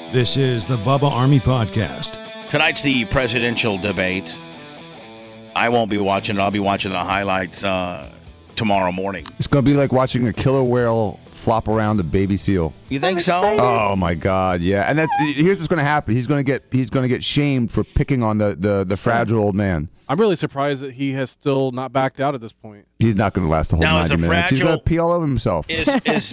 This is the Bubba Army Podcast. Tonight's the presidential debate. I won't be watching it. I'll be watching the highlights tomorrow morning. It's going to be like watching a killer whale flop around a baby seal. You think so? Oh my God, yeah. And here's what's going to happen. He's going to get shamed for picking on the fragile old man. I'm really surprised that he has still not backed out at this point. He's not going to last the whole 90 minutes. He's going to pee all over himself. Is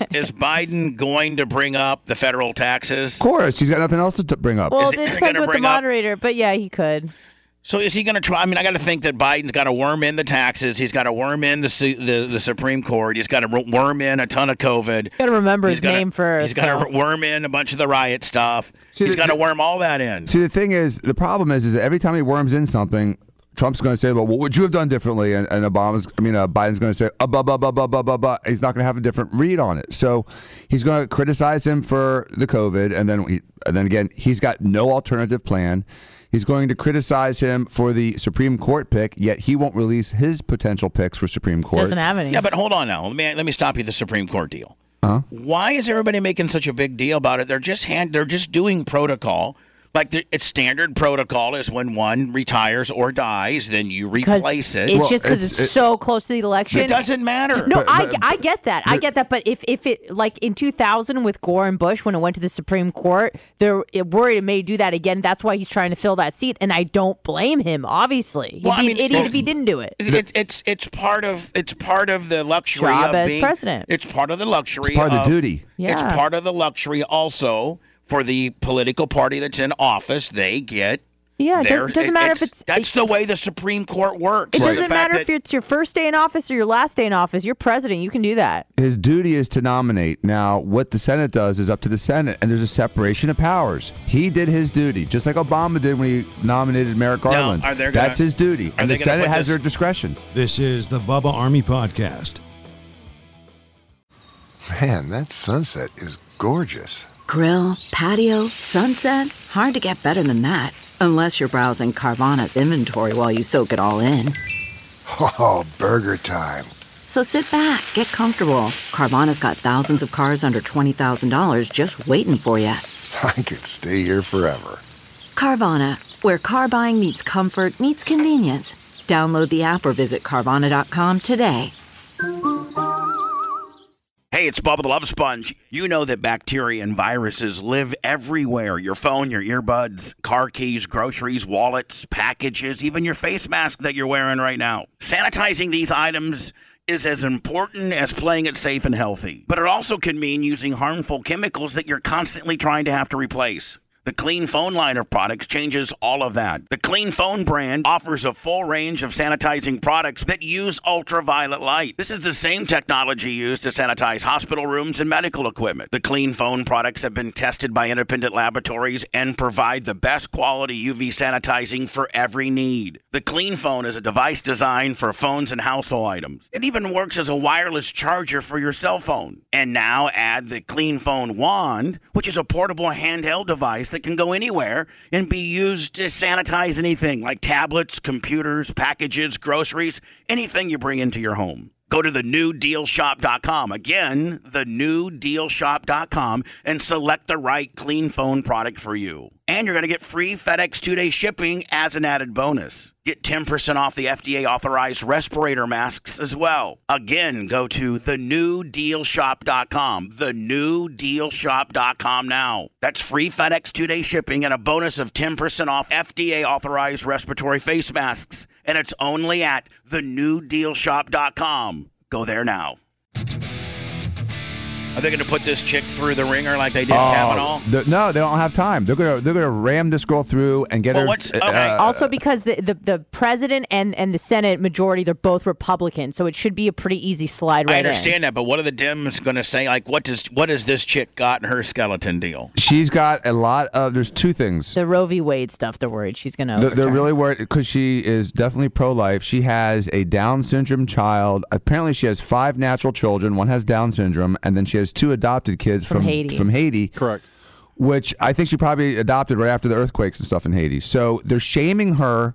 Biden going to bring up the federal taxes? Of course. He's got nothing else to bring up. Well, it depends with the moderator, but yeah, he could. So is he going to try? I mean, I got to think that Biden's got to worm in the taxes. He's got to worm in the Supreme Court. He's got to worm in a ton of COVID. He's got to remember his name first. He's got to worm in a bunch of the riot stuff. He's got to worm all that in. See, the thing is, the problem is that every time he worms in something, Trump's going to say, well, what would you have done differently? And Biden's going to say, blah, blah, blah, blah, blah, blah, blah. He's not going to have a different read on it. So he's going to criticize him for the COVID. And then again, he's got no alternative plan. He's going to criticize him for the Supreme Court pick, yet he won't release his potential picks for Supreme Court. Doesn't have any. Yeah, but hold on now. Let me stop you. The Supreme Court deal. Why is everybody making such a big deal about it? They're just doing protocol. Like it's standard protocol is when one retires or dies, then you replace it. It's just because it's so close to the election. It doesn't matter. No, I get that. I get that. But if it, like in 2000 with Gore and Bush, when it went to the Supreme Court, they're worried it may do that again. That's why he's trying to fill that seat. And I don't blame him, obviously. He'd be an idiot if he didn't do it. It's part of the luxury job of as being president. It's part of the luxury. It's part of the duty. Yeah. It's part of the luxury also. For the political party that's in office, they get. Yeah, it doesn't matter if it's. That's the way the Supreme Court works. It doesn't matter if it's your first day in office or your last day in office. You're president. You can do that. His duty is to nominate. Now, what the Senate does is up to the Senate, and there's a separation of powers. He did his duty, just like Obama did when he nominated Merrick Garland. That's his duty, and the Senate has their discretion. This is the Bubba Army Podcast. Man, that sunset is gorgeous. Grill, patio, sunset. Hard to get better than that. Unless you're browsing Carvana's inventory while you soak it all in. Oh, burger time. So sit back, get comfortable. Carvana's got thousands of cars under $20,000 just waiting for you. I could stay here forever. Carvana, where car buying meets comfort meets convenience. Download the app or visit Carvana.com today. Hey, it's Bubba the Love Sponge. You know that bacteria and viruses live everywhere. Your phone, your earbuds, car keys, groceries, wallets, packages, even your face mask that you're wearing right now. Sanitizing these items is as important as playing it safe and healthy. But it also can mean using harmful chemicals that you're constantly trying to have to replace. The Clean Phone line of products changes all of that. The Clean Phone brand offers a full range of sanitizing products that use ultraviolet light. This is the same technology used to sanitize hospital rooms and medical equipment. The Clean Phone products have been tested by independent laboratories and provide the best quality UV sanitizing for every need. The Clean Phone is a device designed for phones and household items. It even works as a wireless charger for your cell phone. And now add the Clean Phone Wand, which is a portable handheld device that can go anywhere and be used to sanitize anything like tablets, computers, packages, groceries, anything you bring into your home. Go to thenewdealshop.com. Again, thenewdealshop.com and select the right Clean Phone product for you. And you're going to get free FedEx 2-day shipping as an added bonus. Get 10% off the FDA-authorized respirator masks as well. Again, go to thenewdealshop.com. Thenewdealshop.com now. That's free FedEx 2-day shipping and a bonus of 10% off FDA-authorized respiratory face masks. And it's only at thenewdealshop.com. Go there now. Are they going to put this chick through the ringer like they did Kavanaugh? No, they don't have time. They're gonna ram this girl through and get her. Also, because the president and the Senate majority, they're both Republicans, so it should be a pretty easy slide right in. I understand that, but what are the Dems going to say? Like, what does this chick got in her skeleton deal? She's got a lot of. There's two things. The Roe v. Wade stuff. They're worried she's going to. They're really worried because she is definitely pro-life. She has a Down syndrome child. Apparently, she has 5 natural children. One has Down syndrome, and then she has 2 adopted kids from Haiti. Correct. Which I think she probably adopted right after the earthquakes and stuff in Haiti. So they're shaming her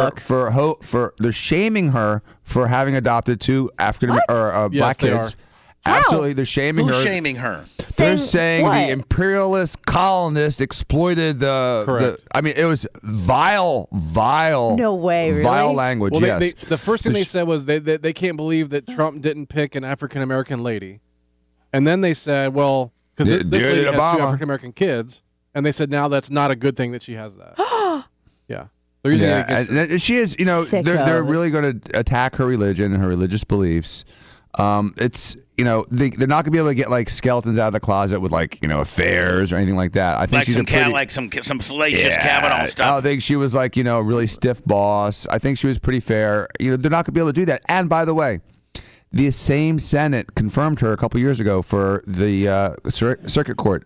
they're shaming her for having adopted 2 black kids. Absolutely, they're shaming Who's her. shaming her? They're saying what? the imperialist colonists exploited the. I mean, it was vile. No way, really? Vile language. Well, yes. the first thing they said was they can't believe that Trump didn't pick an African American lady, and then they said, well, because this lady has 2 Obama. African American kids, and they said now that's not a good thing that she has that. Yeah, they're using it against her. and she is. You know, they're Sickos. really going to attack her religion and her religious beliefs. It's they're not going to be able to get like skeletons out of the closet with like affairs or anything like that. I think Like she's some a pretty, like some salacious Kavanaugh I stuff. don't think she was like a really stiff boss. I think she was pretty fair. They're not going to be able to do that. And by the way, the same Senate confirmed her a couple years ago for the circuit court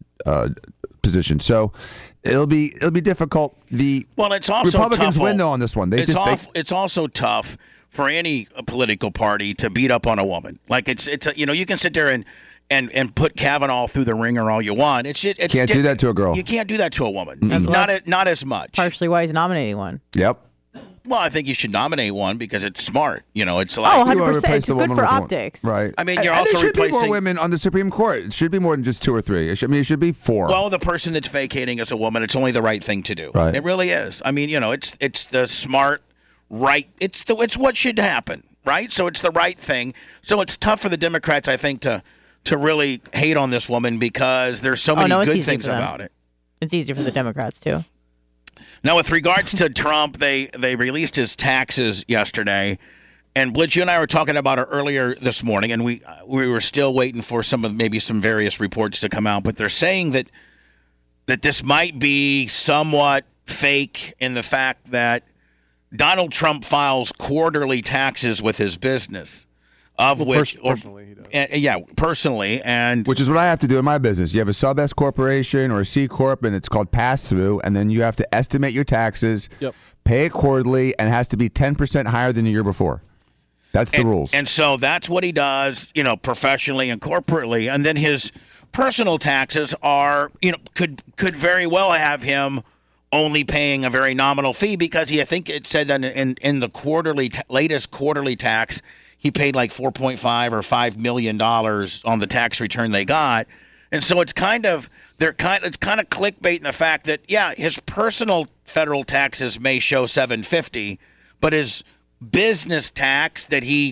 position. So it'll be difficult. Well, it's also Republicans tough, win though on this one. It's also tough for any political party to beat up on a woman. Like you can sit there and put Kavanaugh through the ringer all you want. It's Can't do that to a girl. You can't do that to a woman. Well, Not as much. Partially why he's nominating one. Yep. Well, I think you should nominate one because it's smart. It's like Oh, You wanna 100%. replace It's the good woman for with one. optics. Right. I mean, you're and also there should be more replacing- women on the Supreme Court. It should be more than just 2 or 3. It should be 4. well, the person that's vacating as a woman, it's only the right thing to do. Right. It really is. I mean, it's the smart, right. It's what should happen, right? So it's the right thing. So it's tough for the Democrats, I think, to really hate on this woman because there's so many no, it's good easy things for them. about it. It's easier for the Democrats, too. Now, with regards to Trump, they released his taxes yesterday, and Blitz, you and I were talking about it earlier this morning, and we were still waiting for some various reports to come out, but they're saying that this might be somewhat fake in the fact that Donald Trump files quarterly taxes with his business, personally he does. Personally, and Which is what I have to do in my business. You have a sub S corporation or a C corp, and it's called pass through, and then you have to estimate your taxes, Yep. pay it quarterly, and it has to be 10% higher than the year before. That's the rules. And so that's what he does, professionally and corporately. And then his personal taxes are, could very well have him only paying a very nominal fee because I think it said that in the latest quarterly tax, he paid like $4.5 or $5 million on the tax return they got. And so it's kind of clickbait in the fact that, his personal federal taxes may show $750, but his business tax that he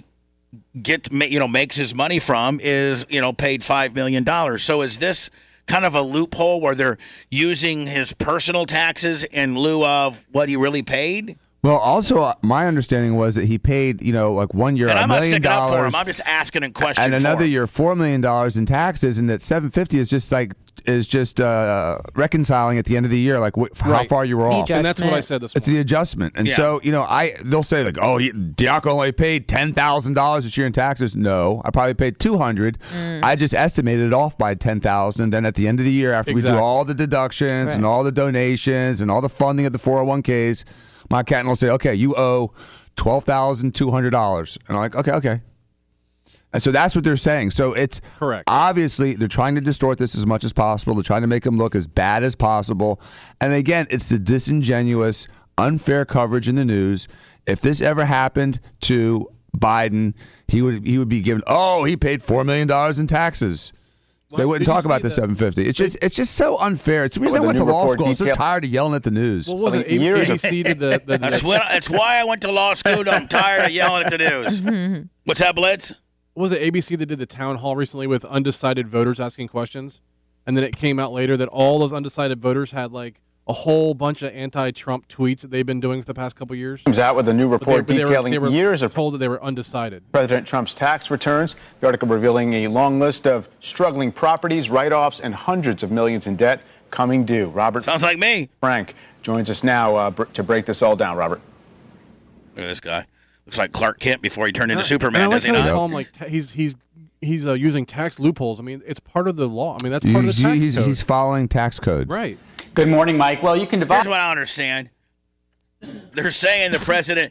makes his money from is, paid $5 million. So is this kind of a loophole where they're using his personal taxes in lieu of what he really paid? Well, also, my understanding was that he paid, like 1 year And $1 I'm not million, sticking up for him. I'm just asking a question. and another for him. year $4 million in taxes, and that $750 is just reconciling at the end of the year, like how Right. far you were off. And that's what I Adjustment. said this It's morning. the adjustment, and Yeah. so they'll say like, "Oh, Diaco only paid $10,000 this year in taxes." No, I probably paid $200. I just estimated it off by $10,000. Then at the end of the year, after we do Exactly. all the deductions and all the donations and all the funding of the 401ks, my accountant will say, "Okay, you owe $12,200," and I'm like, "Okay." And so that's what they're saying. So it's Correct. Obviously, they're trying to distort this as much as possible. They're trying to make him look as bad as possible. And again, it's the disingenuous, unfair coverage in the news. If this ever happened to Biden, he would be given, he paid $4 million in taxes. They Well, wouldn't did you talk about see the $750. It's just so unfair. It's the reason I the went to new law report school. I'm so detail- tired of yelling at the news. Well, was it years of- ABC did the That's why I went to law school. I'm tired of yelling at the news. What's that, Blitz? was it ABC that did the town hall recently with undecided voters asking questions, and then it came out later that all those undecided voters had like a whole bunch of anti-Trump tweets that they've been doing for the past couple of years. Comes out with a new But report detailing they were years of told that they were undecided. President Trump's tax returns. The article revealing a long list of struggling properties, write-offs, and hundreds of millions in debt coming due. Robert Sounds like me. Frank joins us now to break this all down. Robert. Look at this guy. Looks like Clark Kent before he turned into And I Superman, like does he how they not? call him like he's using tax loopholes. I mean, it's part of the law. I mean, that's part of the tax code. He's following tax code. Right. Good morning, Mike. Well, you can Here's divide. what I understand. They're saying the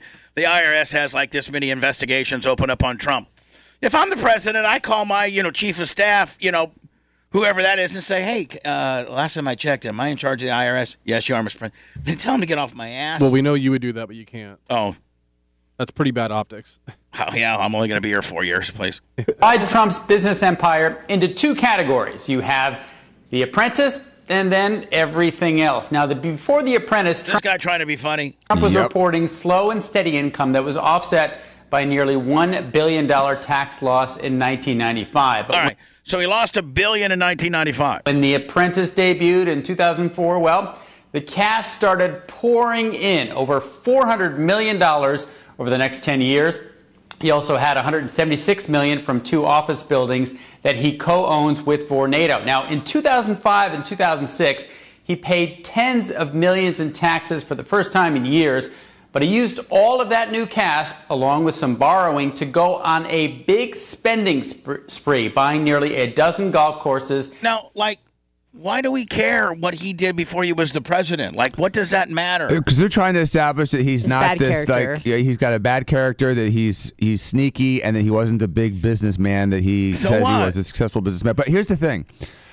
IRS has like this many investigations open up on Trump. If I'm the president, I call my, chief of staff, whoever that is, and say, hey, last time I checked, am I in charge of the IRS? Yes, you are, Mr. President. Then tell him to get off my ass. Well, we know you would do that, but you can't. Oh. That's pretty bad optics. Oh, yeah, I'm only going to be here 4 years, please. Divide Trump's business empire into two categories. You have The Apprentice and then everything else. Now, before The Apprentice, This guy trying to be funny. Trump was reporting slow and steady income that was offset by nearly $1 billion tax loss in 1995. But all right, so he lost $1 billion in 1995. when The Apprentice debuted in 2004, well, the cash started pouring in, over $400 million over the next 10 years. He also had $176 million from two office buildings that he co-owns with Vornado. Now, in 2005 and 2006, he paid tens of millions in taxes for the first time in years, but he used all of that new cash, along with some borrowing, to go on a big spending spree, buying nearly a dozen golf courses. Now, why do we care what he did before he was the president? Like, what does that matter? Because they're trying to establish that he's not bad this character. he's got a bad character, that he's sneaky, and that he wasn't the big businessman that he So says what? he was, a successful businessman. But here's the thing.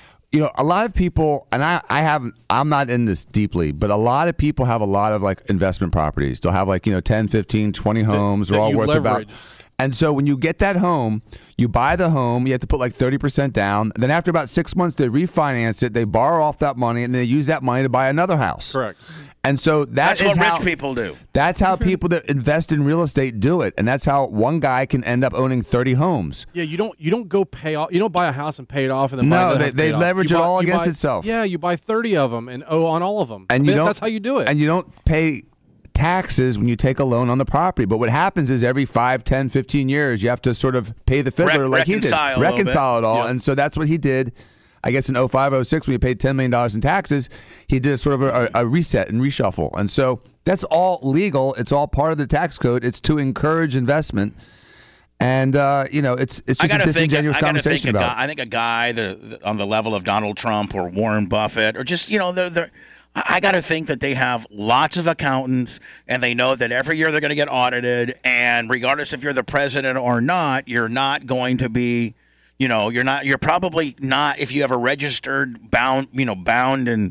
A lot of people, and I'm not in this deeply, but a lot of people have a lot of investment properties. They'll have 10, 15, 20 homes. They're that all you worth leverage. about. And so when you get that home, you buy the home, you have to put 30% down. Then after about 6 months, they refinance it, they borrow off that money, and they use that money to buy another house. Correct. And so That's is what how rich people do. That's how people that invest in real estate do it, and that's how one guy can end up owning 30 homes. Yeah, you don't go pay off. You don't buy a house and pay it off and then buy No, another house, they pay it off. leverage You it buy- all you against buy- itself. Yeah, you buy 30 of them and owe on all of them. And that's how you do it. And you don't pay taxes when you take a loan on the property. But what happens is every 5, 10, 15 years, you have to sort of pay the fiddler like he did. Reconcile a little Reconcile it all. Yeah. And so that's what he did. I guess in 05, 06, when he paid $10 million in taxes, he did sort of a reset and reshuffle. And so that's all legal. It's all part of the tax code. It's to encourage investment. And, it's just a disingenuous conversation about it. I think a guy on the level of Donald Trump or Warren Buffett or just, I got to think that they have lots of accountants and they know that every year they're going to get audited. And regardless if you're the president or not, you're not going to be, you're probably not, if you have a registered bound and,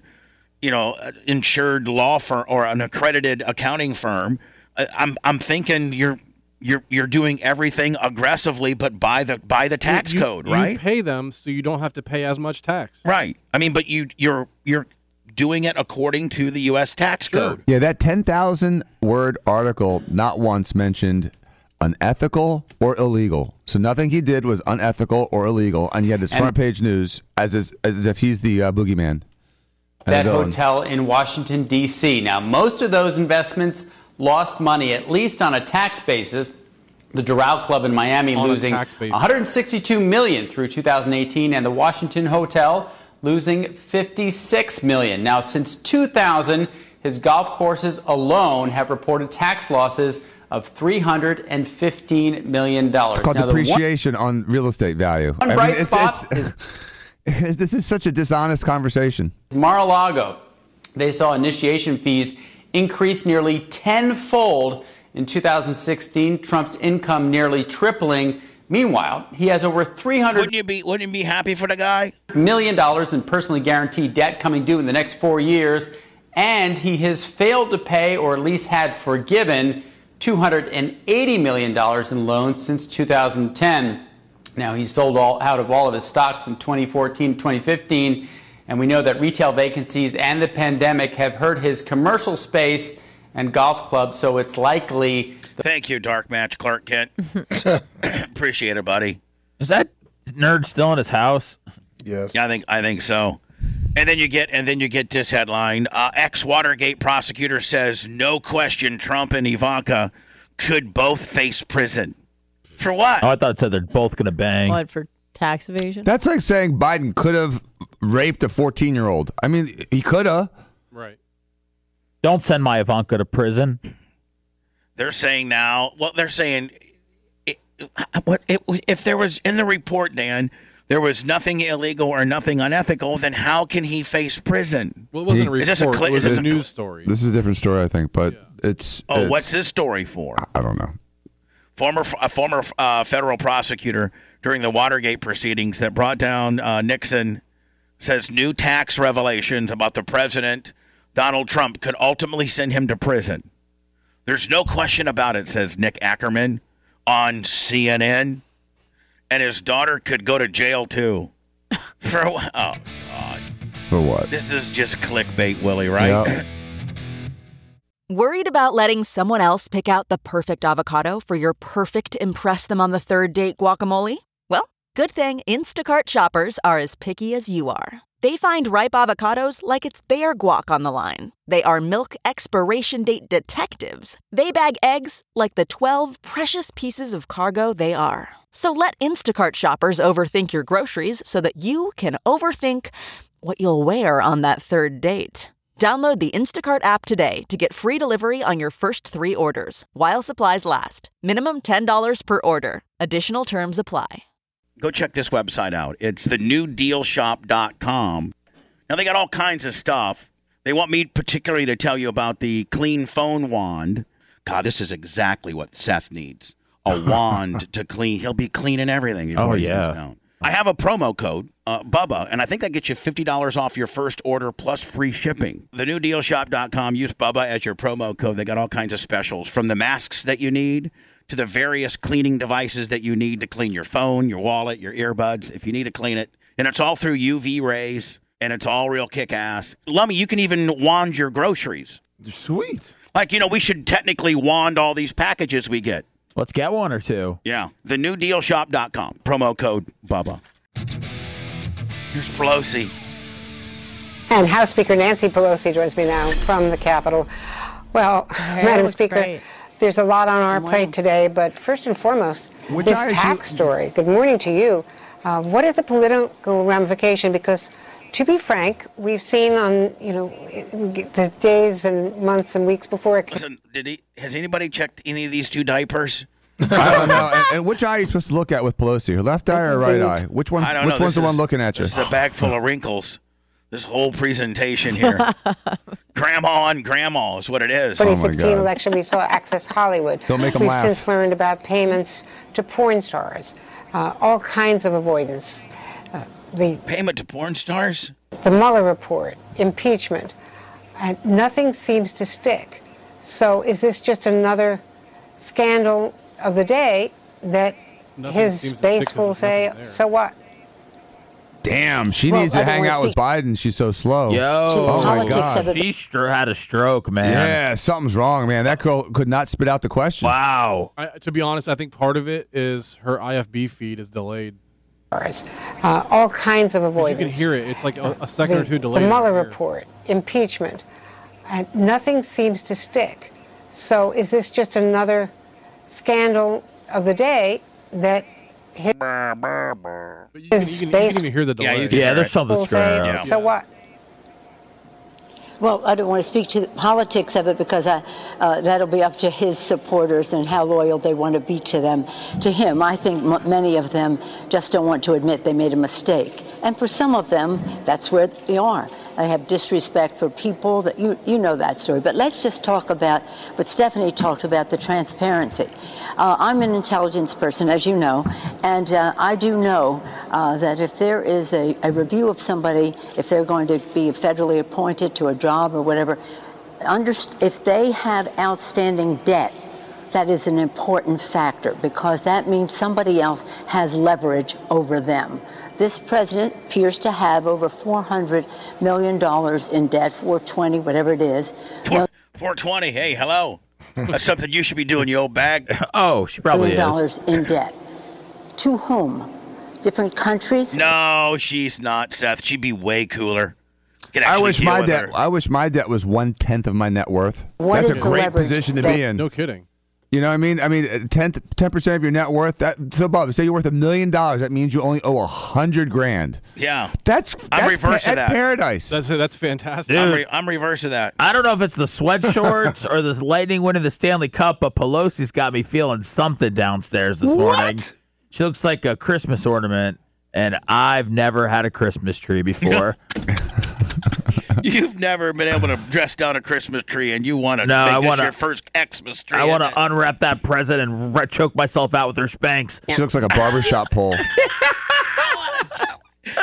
insured law firm or an accredited accounting firm. I'm thinking you're doing everything aggressively, but by the tax code, right? You pay them so you don't have to pay as much tax. Right. I mean, but you're doing it according to the U.S. tax code. Yeah, that 10,000-word article not once mentioned unethical or illegal. So nothing he did was unethical or illegal, and yet it's front page news as if he's the boogeyman. That hotel in Washington, D.C. Now, most of those investments lost money, at least on a tax basis. The Doral Club in Miami On a losing tax basis. $162 million through 2018, and the Washington Hotel losing $56 million. Now, since 2000, his golf courses alone have reported tax losses of $315 million. It's called depreciation on real estate value. One bright spot is this is such a dishonest conversation. Mar-a-Lago. They saw initiation fees increase nearly tenfold in 2016. Trump's income nearly tripling. Meanwhile, he has over $300 Wouldn't you be happy for the guy? million in personally guaranteed debt coming due in the next 4 years, and he has failed to pay, or at least had forgiven, $280 million in loans since 2010. Now, he sold out of all of his stocks in 2014, 2015, and we know that retail vacancies and the pandemic have hurt his commercial space and golf club, so it's likely... Thank you, Dark Match Clark Kent. Appreciate it, buddy. Is that nerd still in his house? Yes. Yeah, I think so. And then you get this headline: ex-Watergate prosecutor says no question Trump and Ivanka could both face prison. For what? Oh, I thought it said they're both going to bang. What, for tax evasion? That's like saying Biden could have raped a 14-year-old. I mean, he could have. Right. Don't send my Ivanka to prison. They're saying now. Well, they're saying if there was in the report, Dan, there was nothing illegal or nothing unethical, then how can he face prison? Well, it wasn't a Is this a report. cli- It was is a this a- news story. This is a different story, I think, but it's... What's this story for? I don't know. A former federal prosecutor during the Watergate proceedings that brought down Nixon says new tax revelations about the president, Donald Trump, could ultimately send him to prison. There's no question about it, says Nick Ackerman on CNN. And his daughter could go to jail, too. For what? Oh, God. For what? This is just clickbait, Willie, right? Yep. Worried about letting someone else pick out the perfect avocado for your perfect impress them on the third date guacamole? Well, good thing Instacart shoppers are as picky as you are. They find ripe avocados like it's their guac on the line. They are milk expiration date detectives. They bag eggs like the 12 precious pieces of cargo they are. So let Instacart shoppers overthink your groceries so that you can overthink what you'll wear on that third date. Download the Instacart app today to get free delivery on your first 3 orders, while supplies last. Minimum $10 per order. Additional terms apply. Go check this website out. It's thenewdealshop.com. Now, they got all kinds of stuff. They want me particularly to tell you about the Clean Phone Wand. God, this is exactly what Seth needs. A wand to clean. He'll be cleaning everything. Oh, yeah. I have a promo code, Bubba, and I think that gets you $50 off your first order plus free shipping. Thenewdealshop.com. Use Bubba as your promo code. They got all kinds of specials, from the masks that you need to the various cleaning devices that you need to clean your phone, your wallet, your earbuds, if you need to clean it. And it's all through UV rays, and it's all real kick-ass. Lummy, you can even wand your groceries. Sweet. Like, we should technically wand all these packages we get. Let's get one or two. Yeah. Thenewdealshop.com. Promo code Bubba. Here's Pelosi. And House Speaker Nancy Pelosi joins me now from the Capitol. Well, Madam Speaker, great. there's a lot on our plate today, but first and foremost, this tax story. Good morning to you. What is the political ramification? Because, to be frank, we've seen on, the days and months and weeks before it. Listen, has anybody checked any of these 2 diapers? I don't know. And which eye are you supposed to look at with Pelosi? Her left eye or right eye? Which one's the one looking at you? This is a bag full of wrinkles. This whole presentation here. Grandma and grandma is what it is. 2016 election, we saw Access Hollywood. Don't make them We've laugh. since learned about payments to porn stars, all kinds of avoidance. The payment to porn stars? The Mueller report, impeachment, and nothing seems to stick. So is this just another scandal of the day that his base will say, so what? Damn, she needs to hang out with Biden. She's so slow. Yo, oh my God. She had a stroke, man. Yeah, something's wrong, man. That girl could not spit out the question. Wow. To be honest, I think part of it is her IFB feed is delayed. All kinds of avoidance. You can hear it. It's like a second or two delayed. The Mueller report, impeachment, and nothing seems to stick. So is this just another scandal of the day that his base? You can even hear the delay. Yeah, there's something screwing up. So what? Well, I don't want to speak to the politics of it because that'll be up to his supporters and how loyal they want to be to him. I think many of them just don't want to admit they made a mistake. And for some of them, that's where they are. They have disrespect for people that you know that story. But let's just talk about what Stephanie talked about, the transparency. I'm an intelligence person, as you know, and I do know that if there is a review of somebody, if they're going to be federally appointed to a job or whatever, if they have outstanding debt, that is an important factor because that means somebody else has leverage over them. This president appears to have over $400 million in debt, 420, whatever it is. 420, hey, hello. That's something you should be doing, you old bag. Oh, she probably is. In debt. To whom? Different countries? No, she's not, Seth. She'd be way cooler. I wish my debt was 1/10 of my net worth. That's a great position to be in. No kidding. You know what I mean? 10% of your net worth. So Bob, say you're worth $1 million. That means you only owe $100,000. Yeah, that's reverse of that. Paradise. That's fantastic. Dude, I'm reverse of that. I don't know if it's the sweatshorts or this Lightning winning the Stanley Cup, but Pelosi's got me feeling something downstairs this morning. She looks like a Christmas ornament, and I've never had a Christmas tree before. You've never been able to dress down a Christmas tree, and you want to make this your first Xmas tree. I want to unwrap that present and choke myself out with her Spanx. She looks like a barbershop pole.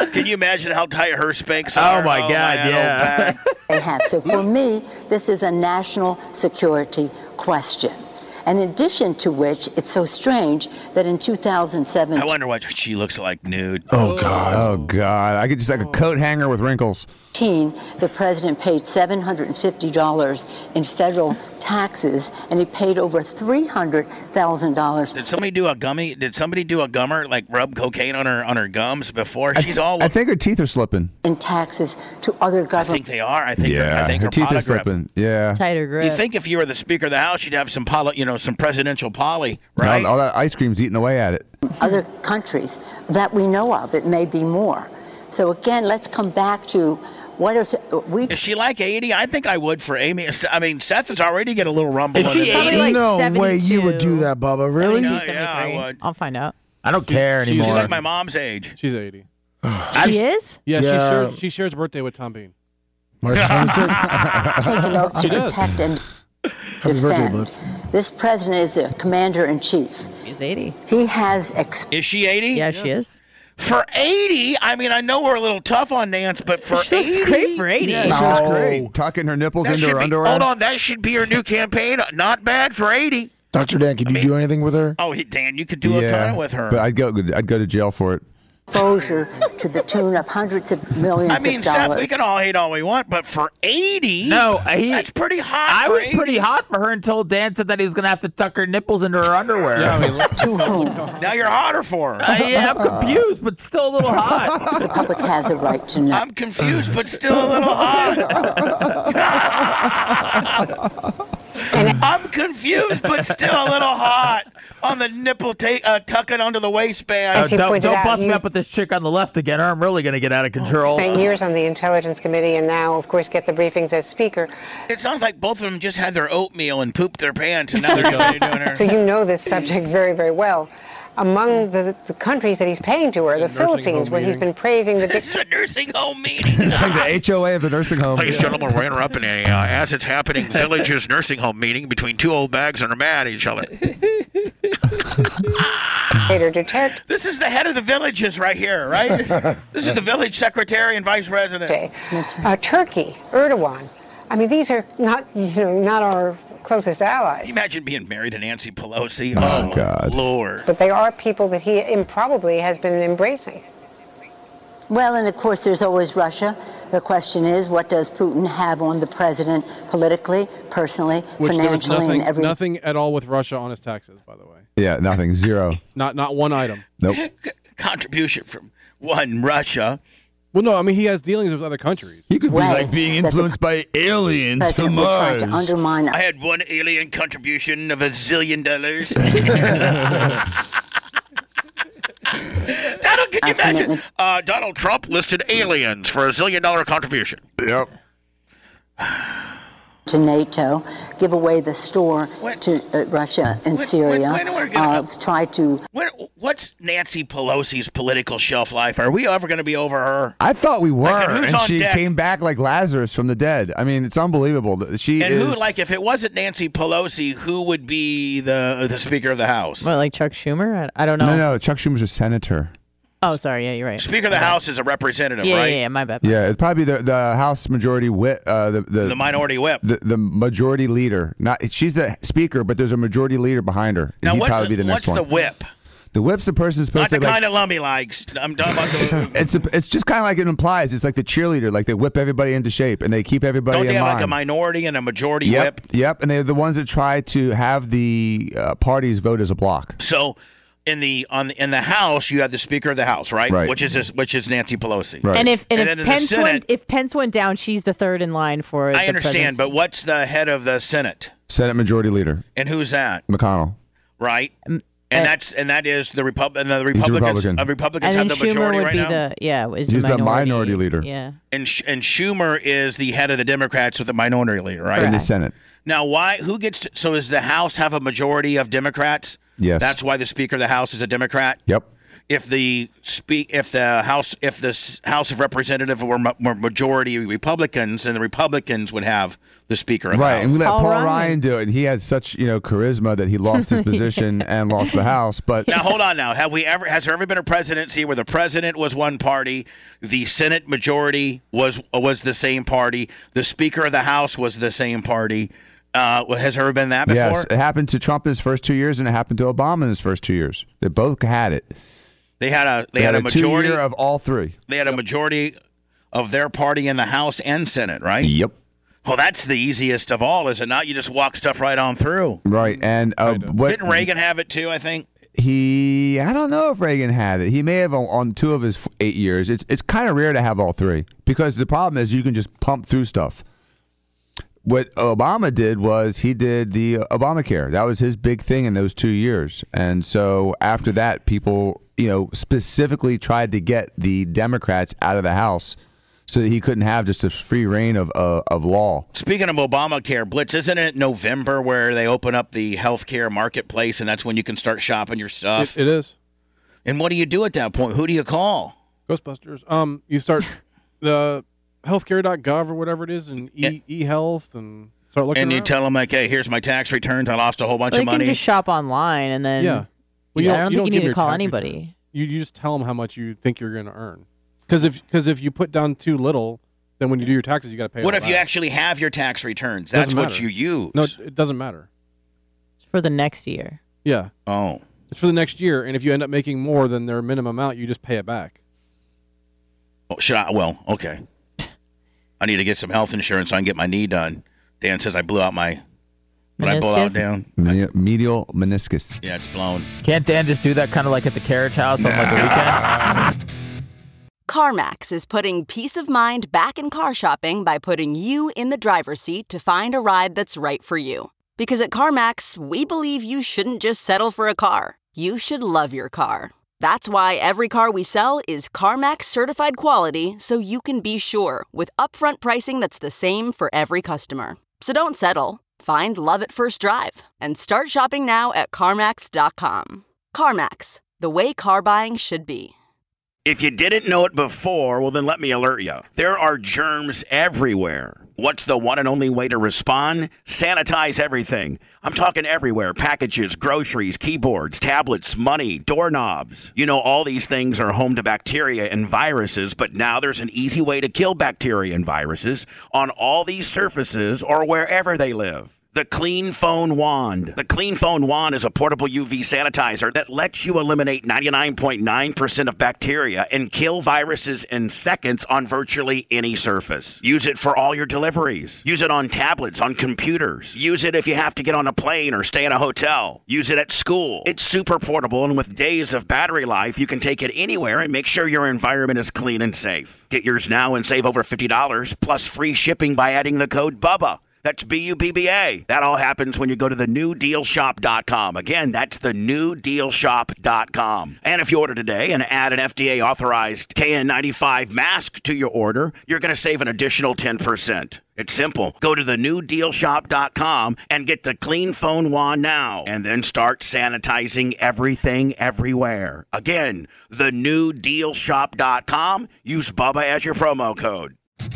Can you imagine how tight her Spanx are? Oh my God, yeah. They have. So for me, this is a national security question. And in addition to which, it's so strange that in 2017... I wonder what she looks like nude. Oh, God. Oh, God. I could just like a coat hanger with wrinkles. The president paid $750 in federal taxes, and he paid over $300,000. Did somebody do a gummy? Did somebody do a gummer, like rub cocaine on her gums before? She's all... I think her teeth are slipping. In taxes to other governments. I think they are. I think Yeah, her her teeth are pot grip. slipping. Yeah. Tighter grip. You think if you were the Speaker of the House, you'd have some some presidential poly, right? All that ice cream's eating away at it. Other countries that we know of, it may be more. So again, let's come back to what is Is she like 80? I think I would for Amy. I mean, Seth is already getting a little rumble. Is she 80? Like no 72. way you would do that, Bubba. Really? 72, Yeah, I 73. would. I'll find out. I don't care anymore. She's like my mom's age. She's 80. She is? Yeah, she shares birthday with Tom Bean. March 26th. take an oath to She does. protect and Happy birthday, defend. Blitz. This president is the commander-in-chief. She's 80. He has Is she 80? Yeah, she is. For 80, I mean, I know we're a little tough on Nance, but for She looks 80, great for 80. Yeah, she looks great. Tucking her nipples that into should her be, underwear. hold on, that should be her new campaign. Not bad for 80. Dr. Dan, can you do anything with her? Oh, Dan, you could do a ton with her. But I'd go to jail for it. exposure to the tune of hundreds of millions I mean, of Seth, dollars. we can all hate all we want, but for 80, that's pretty hot. I for was 80. pretty hot for her until Dan said that he was going to have to tuck her nipples into her underwear. To whom? Now you're hotter for her. Yeah, I'm confused, but still a little hot. The public has a right to know. I'm confused, but still a little hot. I'm confused, but still a little hot on the nipple tucking under the waistband. Don't bust me up with this chick on the left again, or I'm really going to get out of control. Spent years on the Intelligence Committee and now, of course, get the briefings as Speaker. It sounds like both of them just had their oatmeal and pooped their pants, and now they're doing her. So you know this subject very, very well. Among the countries that he's paying to her, the Philippines, where he's been praising the... It's a nursing home meeting. It's like the HOA of the nursing home. Ladies and gentlemen, we're interrupting a as it's happening Village's nursing home meeting between two old bags that are mad at each other. This is the head of the Villages right here, right? This is the village secretary and vice president. Turkey, Erdogan. I mean, these are not, not our closest allies. Can you imagine being married to Nancy Pelosi? Oh, God. Lord. But they are people that he improbably has been embracing. Well, and of course, there's always Russia. The question is, what does Putin have on the president politically, personally, Which there was financially, and everything? nothing at all with Russia on his taxes, by the way. Yeah, nothing. Zero. Not one item. Nope. Contribution from one, Russia. Well, no, I mean, he has dealings with other countries. You could be Way like being that the influenced by aliens President from will try Mars. to undermine I had one alien contribution of $1 zillion. Donald, can you imagine? Donald Trump listed aliens for $1 zillion contribution. Yep. to NATO, give away the store to Russia and Syria, try to... What's Nancy Pelosi's political shelf life? Are we ever going to be over her? I thought we were, Like, and who's and on she deck? came back like Lazarus from the dead. I mean, it's unbelievable. She And is. who, like, if it wasn't Nancy Pelosi, who would be the Speaker of the House? What, like Chuck Schumer? I don't know. No, Chuck Schumer's a senator. Oh, sorry. Yeah, you're right. Speaker of the House is a representative, Yeah, right? yeah, my bad. Yeah, it'd probably be the House Majority Whip, The minority whip. the majority leader. Not she's the speaker, but there's a majority leader behind her. And Now, he'd probably be the next what's one. the whip? The whip's the person Not supposed the to like. kind of lummy likes. I'm talking about the... It's just kind of like it implies. It's like the cheerleader. Like they whip everybody into shape and they keep everybody Don't they in have line. like a minority and a majority Yep, whip? yep. And they're the ones that try to have the parties vote as a block. So in the House, you have the Speaker of the House, right? Right. Which is Nancy Pelosi. Right. And if then in the Senate, if Pence went down, she's the third in line for. I the understand, presidency. but what's the head of the Senate? Senate Majority Leader And who's that? McConnell. Right? And that is the Republican. The He's a Republicans. Republican. Republicans and have then the Schumer majority would right be now. is He's the the minority leader. Yeah. And Schumer is the head of the Democrats with the minority leader, right? In the Senate. Now, who gets to, so does the House have a majority of Democrats? Yes. That's why the Speaker of the House is a Democrat? Yep. if the House of Representatives were majority Republicans, and the Republicans would have the Speaker of the House. And we let Paul Ryan do it, and he had such charisma that he lost his position and lost the House. But now hold on, now has there ever been a presidency where the president was one party, the Senate majority was the same party, the Speaker of the House was the same party? Has there ever been that before? Yes, it happened to Trump in his first 2 years, and it happened to Obama in his first 2 years. They both had it. They had a majority 2 year of all three. They had a majority of their party in the House and Senate, right? Yep. Well, that's the easiest of all, is it not? You just walk stuff right on through. Right, and didn't Reagan have it too? I think. I don't know if Reagan had it. He may have on 2 of his 8 years. It's kind of rare to have all three, because the problem is you can just pump through stuff. What Obama did was he did the Obamacare. That was his big thing in those 2 years. And so after that, people, specifically tried to get the Democrats out of the House so that he couldn't have just a free reign of law. Speaking of Obamacare, Blitz, isn't it November where they open up the healthcare marketplace, and that's when you can start shopping your stuff? It is. And what do you do at that point? Who do you call? Ghostbusters. You start the healthcare.gov or whatever it is, and e-health, and start looking and you around. tell them, like, hey, here's my tax returns. I lost a whole bunch of money. You can just shop online, and then Well, I don't think you need to call tax anybody. returns. You just tell them how much you think you're going to earn. Because if you put down too little, then when you do your taxes, you got to pay. What all if that. you actually have your tax returns? That's what you use. No, it doesn't matter. It's for the next year. Yeah. Oh. It's for the next year, and if you end up making more than their minimum amount, you just pay it back. Oh, should I? Well, okay. I need to get some health insurance so I can get my knee done. Dan says I blew out my. When I blow out down. Medial meniscus. Yeah, it's blown. Can't Dan just do that kind of like at the carriage house on like the weekend? CarMax is putting peace of mind back in car shopping by putting you in the driver's seat to find a ride that's right for you. Because at CarMax, we believe you shouldn't just settle for a car. You should love your car. That's why every car we sell is CarMax certified quality, so you can be sure with upfront pricing that's the same for every customer. So don't settle. Find love at first drive and start shopping now at CarMax.com. CarMax, the way car buying should be. If you didn't know it before, well, then let me alert you. There are germs everywhere. What's the one and only way to respond? Sanitize everything. I'm talking everywhere. Packages, groceries, keyboards, tablets, money, doorknobs. You know, all these things are home to bacteria and viruses, but now there's an easy way to kill bacteria and viruses on all these surfaces or wherever they live. The Clean Phone Wand. The Clean Phone Wand is a portable UV sanitizer that lets you eliminate 99.9% of bacteria and kill viruses in seconds on virtually any surface. Use it for all your deliveries. Use it on tablets, on computers. Use it if you have to get on a plane or stay in a hotel. Use it at school. It's super portable, and with days of battery life, you can take it anywhere and make sure your environment is clean and safe. Get yours now and save over $50 plus free shipping by adding the code BUBBA. That's BUBBA. That all happens when you go to thenewdealshop.com. Again, that's thenewdealshop.com. And if you order today and add an FDA-authorized KN95 mask to your order, you're going to save an additional 10%. It's simple. Go to thenewdealshop.com and get the Clean Phone Wand now, and then start sanitizing everything everywhere. Again, thenewdealshop.com. Use Bubba as your promo code.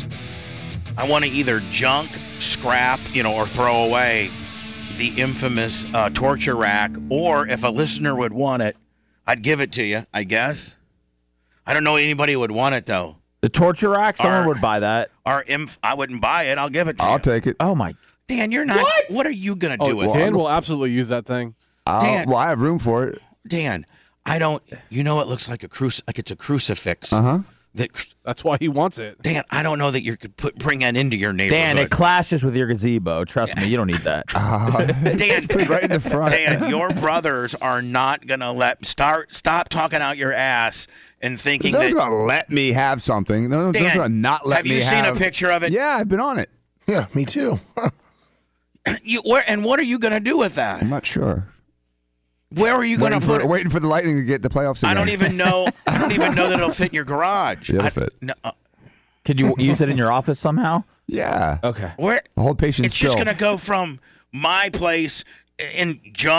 I want to either junk, scrap, or throw away the infamous torture rack, or if a listener would want it, I'd give it to you, I guess. I don't know anybody who would want it, though. The torture rack? Someone would buy that. I wouldn't buy it. I'll give it to you. I'll take it. Oh, my. Dan, you're not. What are you going to do with it? Dan will absolutely use that thing. Dan, well, I have room for it. Dan, I don't. It looks like it's a crucifix. Uh-huh. That's why he wants it. Dan, I don't know that you could bring that into your neighborhood. Dan, it clashes with your gazebo. Trust me, you don't need that. Dan, put it right in the front. Dan, your brothers are not gonna stop talking out your ass and thinking Someone's that gonna let me have something. No, Dan, gonna not let me have. Have you seen a picture of it? Yeah, I've been on it. Yeah, me too. And what are you gonna do with that? I'm not sure. Where are you going to put it? Waiting for the Lightning to get the playoffs again. I don't even know that it'll fit in your garage. It'll fit. No, Could you use it in your office somehow? Yeah. Okay. Where? Hold patience It's still. just going to go from my place in junked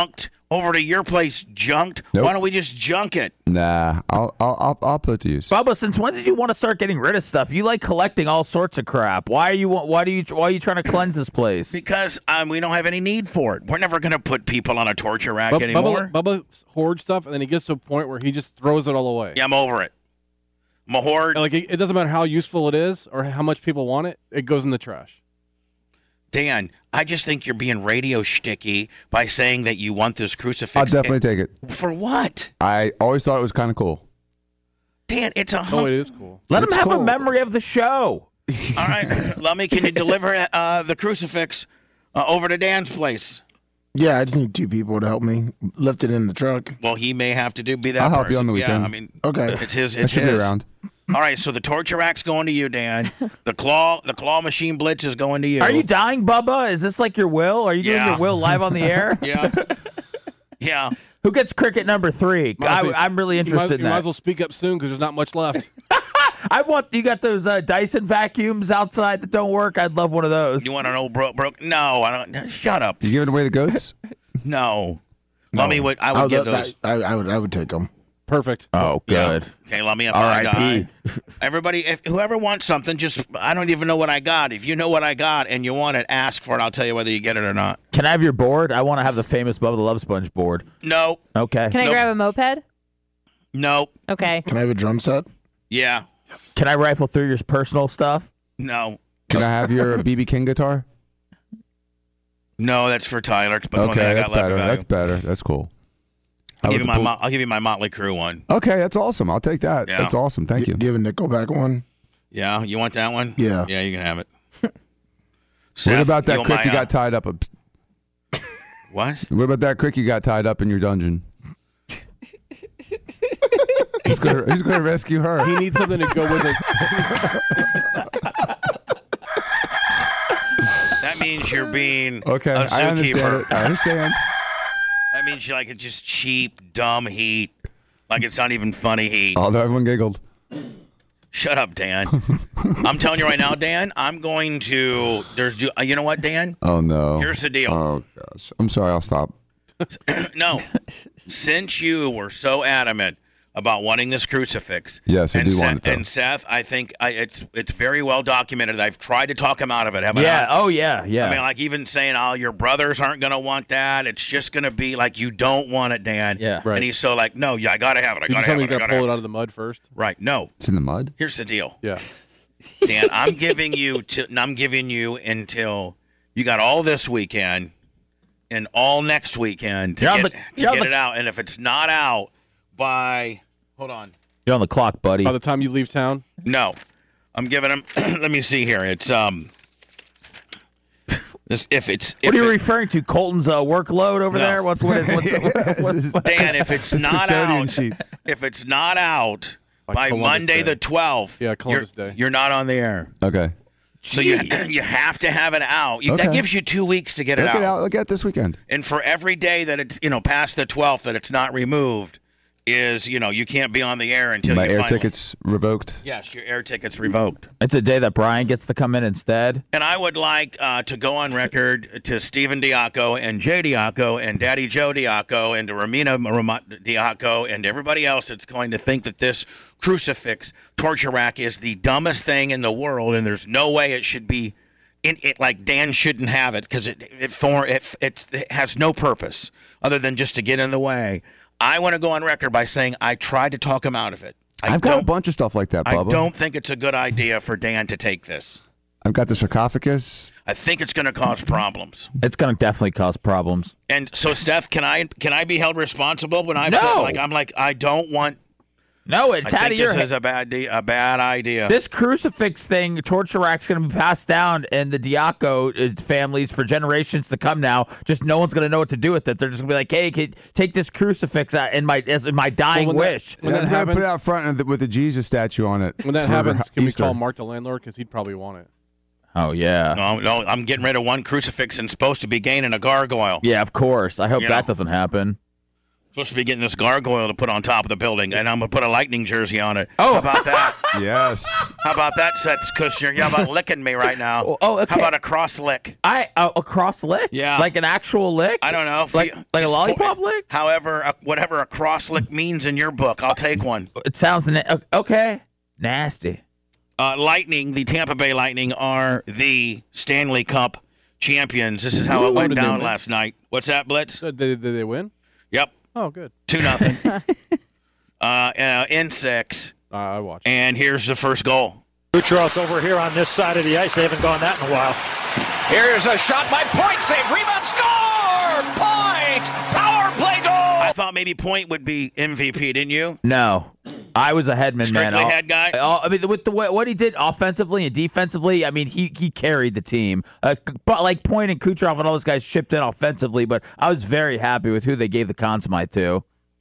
over to your place junked? Nope. Why don't we just junk it? Nah, I'll put it to use. Bubba, since when did you want to start getting rid of stuff? You like collecting all sorts of crap. Why are you trying to cleanse this place? Because we don't have any need for it. We're never going to put people on a torture rack anymore. Bubba hoards stuff, and then he gets to a point where he just throws it all away. Yeah, I'm over it. I'm a hoard. Like it doesn't matter how useful it is or how much people want it. It goes in the trash. Dan, I just think you're being radio shticky by saying that you want this crucifix. I'll definitely take it. For what? I always thought it was kind of cool. Dan, it's a Oh, it is cool. Let him have a memory of the show. All right, Lummy, can you deliver the crucifix over to Dan's place? Yeah, I just need 2 people to help me lift it in the truck. Well, he may have to be that I'll person. help you on the weekend. Yeah, I mean, Okay. it's his. I It's should his. be around. All right, so the torture rack's going to you, Dan. The claw machine blitz is going to you. Are you dying, Bubba? Is this like your will? Are you doing your will live on the air? Yeah. Yeah. Who gets cricket number 3? I'm really interested in You might that. as well speak up soon because there's not much left. You got those Dyson vacuums outside that don't work? I'd love one of those. You want an old broke? No, I don't. Shut up. You giving away the goats? No. Lummy would. I would give those. I would take them. Perfect. Oh, good. Yeah. Okay, let me. If I die. R.I.P. Everybody, whoever wants something, I don't even know what I got. If you know what I got and you want it, ask for it. I'll tell you whether you get it or not. Can I have your board? I want to have the famous Bubba the Love Sponge board. No. Okay. Can I grab a moped? No. Okay. Can I have a drum set? Yeah. Can I rifle through your personal stuff? No. Can I have your BB King guitar? No, that's for Tyler. It's the one Okay, that I that's got left better. value. That's better. That's cool. I'll give you my Motley Crue one. Okay, that's awesome. I'll take that. Yeah. That's awesome. Thank you. Do you have a Nickelback one? Yeah, you want that one? Yeah. Yeah, you can have it. What Seth, about that want crick my, you got tied up? What? What about that crick you got tied up in your dungeon? He's gonna rescue her. He needs something to go with it. That means you're being Okay, a I understand zookeeper. it. I understand. That means you're like it's just cheap, dumb heat. Like it's not even funny heat. Although everyone giggled. Shut up, Dan. I'm telling you right now, Dan, I'm going to. You know what, Dan? Oh no. Here's the deal. Oh gosh. I'm sorry. I'll stop. No. Since you were so adamant about wanting this crucifix. Yes, I do want it, though. And Seth, I think it's very well documented. I've tried to talk him out of it, haven't I? Yeah. Oh, yeah. Yeah. I mean, like even saying, "Oh, your brothers aren't going to want that." It's just going to be like you don't want it, Dan. Yeah. Right. And he's so like, "No, yeah, I got to have it. I You got just to told have me it. you I got to gotta pull have it out of the mud first. Right. No. It's in the mud. Here's the deal, Yeah. Dan. I'm giving you until you got all this weekend and all next weekend to get it out. And if it's not out by, hold on. You're on the clock, buddy. By the time you leave town? No. I'm giving him let me see here. It's this What are you referring to? Colton's workload over there? What's Dan, if it's not out sheet. if it's not out by Columbus Monday Day. the 12th, Yeah, Columbus Day. you're not on the air. Okay. So you have to have it out. That Okay. gives you 2 weeks to get it Look out. it out. Look at it this weekend. And for every day that it's past the 12th that it's not removed is you can't be on the air until My you air finally. ticket's revoked. Yes, your air ticket's revoked. It's a day that Brian gets to come in instead. And I would like to go on record to Stephen Diaco and Jay Diaco and Daddy Joe Diaco and to Ramina Diaco and everybody else that's going to think that this crucifix torture rack is the dumbest thing in the world and there's no way it should be in it. Like Dan shouldn't have it because it has no purpose other than just to get in the way. I want to go on record by saying I tried to talk him out of it. I've got a bunch of stuff like that, Bubba. I don't think it's a good idea for Dan to take this. I've got the sarcophagus. I think it's going to cause problems. It's going to definitely cause problems. And so, Steph, can I be held responsible when I've No. said I don't want? No, it's I out think of your this head. is a bad idea. This crucifix thing, torture rack's going to be passed down in the Diaco families for generations to come now. Just no one's going to know what to do with it. They're just going to be like, hey, take this crucifix out as my dying wish. When that I'm gonna happens, put it out front with a Jesus statue on it. when that for happens, can we Easter. call Mark the landlord because he'd probably want it? Oh, yeah. No, I'm getting rid of one crucifix and supposed to be gaining a gargoyle. Yeah, of course. I hope You that know. doesn't happen. Supposed to be getting this gargoyle to put on top of the building, and I'm going to put a Lightning jersey on it. Oh. How about that? Yes. How about that, Seth Kushner? How about licking me right now? Oh, okay. How about a cross lick? A cross lick? Yeah. Like an actual lick? I don't know. Like a lollipop lick? However, whatever a cross lick means in your book, I'll take one. It sounds okay. Nasty. Lightning, the Tampa Bay Lightning, are the Stanley Cup champions. This is how it went down last night. What's that, Blitz? Did they win? Yep. Oh, good. 2-0. In 6. I watched. And here's the first goal. Kucherov over here on this side of the ice. They haven't gone that in a while. Here's a shot by Point. Save. Rebound. Score! Point! Power play goal! I thought maybe Point would be MVP, didn't you? No. I was a Hedman man. Strictly head guy? I mean, with what he did offensively and defensively, I mean, he carried the team. But like Point and Kucherov and all those guys chipped in offensively, but I was very happy with who they gave the Conn Smythe to.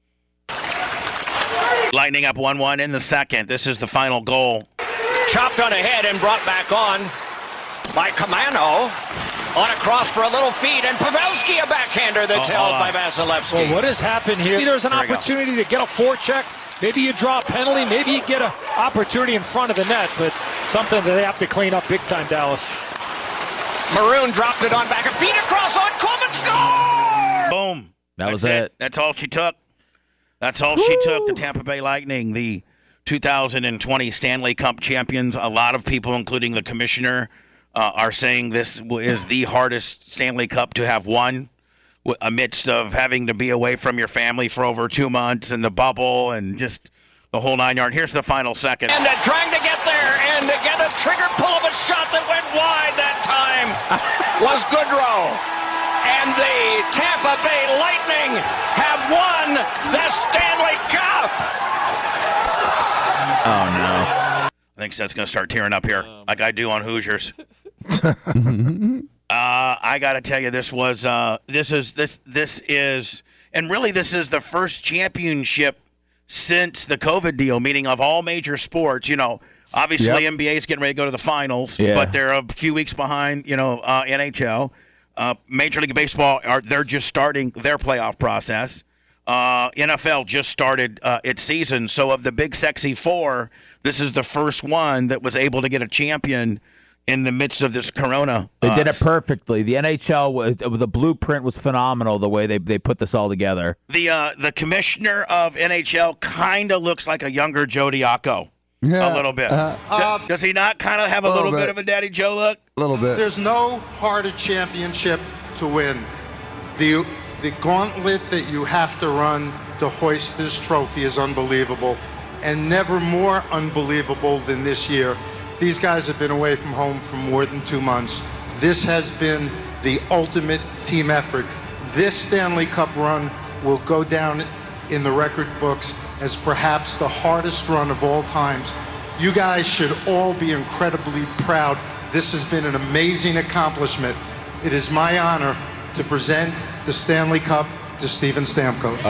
Lightning up 1-1 in the second. This is the final goal. Chopped on ahead and brought back on by Kamano. On a cross for a little feed, and Pavelski, a backhander that's held by Vasilevsky. Well, what has happened here? There's an There we opportunity to get a forecheck. Maybe you draw a penalty. Maybe you get an opportunity in front of the net, but something that they have to clean up big time, Dallas. Maroon dropped it on back. A feed across on Coleman. Score! Boom. That was it. That's all she took. That's all she took. The Tampa Bay Lightning, the 2020 Stanley Cup champions. A lot of people, including the commissioner, are saying this is the hardest Stanley Cup to have won, amidst of having to be away from your family for over 2 months and the bubble and just the whole 9 yards. Here's the final second. And trying to get there and to get a trigger pull of a shot that went wide that time was Goodrow. And the Tampa Bay Lightning have won the Stanley Cup. Oh, no. I think Seth's going to start tearing up here like I do on Hoosiers. I got to tell you, this is, and really this is the first championship since the COVID deal, meaning of all major sports. You know, obviously NBA is getting ready to go to the finals, but they're a few weeks behind, NHL. Major League Baseball, they're just starting their playoff process. NFL just started its season. So of the big sexy four, this is the first one that was able to get a champion in the midst of this corona. They did it perfectly. The NHL, the blueprint was phenomenal the way they put this all together. The commissioner of NHL kind of looks like a younger Joe Diaco. A little bit. Does he not kind of have a little bit of a Daddy Joe look? A little bit. There's no harder championship to win. The gauntlet that you have to run to hoist this trophy is unbelievable, and never more unbelievable than this year. These guys have been away from home for more than 2 months. This has been the ultimate team effort. This Stanley Cup run will go down in the record books as perhaps the hardest run of all times. You guys should all be incredibly proud. This has been an amazing accomplishment. It is my honor to present the Stanley Cup to Steven Stamkos.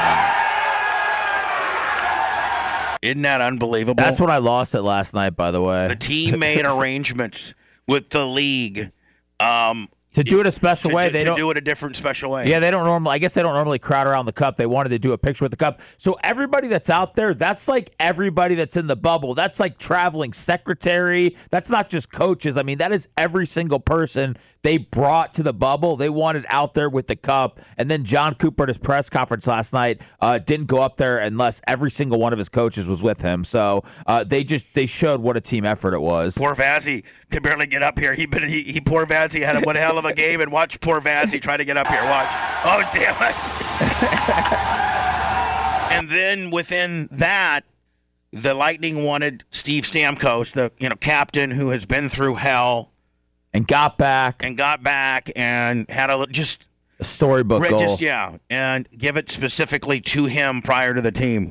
Isn't that unbelievable? That's when I lost it last night, by the way. The team made arrangements with the league to do it a special way. They do it a different special way. Yeah, they don't normally. I guess they don't normally crowd around the cup. They wanted to do a picture with the cup. So everybody that's out there, that's like everybody that's in the bubble. That's like traveling secretary. That's not just coaches. I mean, that is every single person they brought to the bubble. They wanted out there with the cup. And then John Cooper at his press conference last night didn't go up there unless every single one of his coaches was with him. So they showed what a team effort it was. Poor Vazzy could barely get up here. Poor Vazzy had one hell of a game, and watch poor Vazzy try to get up here. Watch. Oh, damn it. And then within that, the Lightning wanted Steve Stamkos, the captain who has been through hell. And got back and had a storybook goal. And give it specifically to him prior to the team.